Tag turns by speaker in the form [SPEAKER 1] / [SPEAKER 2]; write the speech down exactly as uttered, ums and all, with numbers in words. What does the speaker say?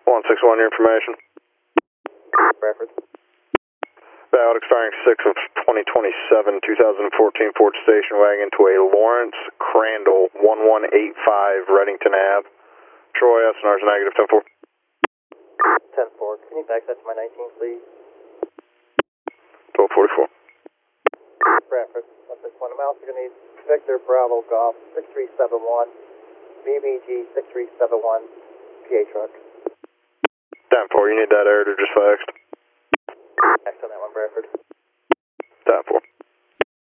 [SPEAKER 1] one six one, your information.
[SPEAKER 2] Bradford.
[SPEAKER 1] Valid expiring six of twenty twenty-seven, two thousand fourteen Ford station wagon to a Lawrence Crandall, one one eight five, Reddington Ave. Troy, S N R's negative, ten four.
[SPEAKER 2] ten four, can you back that to my nineteen, please?
[SPEAKER 1] twelve forty-four.
[SPEAKER 2] Bradford, one six one, I'm also going to need Victor Bravo Golf six three seven one, B B G six three seven one, P A truck.
[SPEAKER 1] ten four, you need that air to just faxed.
[SPEAKER 2] Next on that one, Bradford.
[SPEAKER 1] ten four.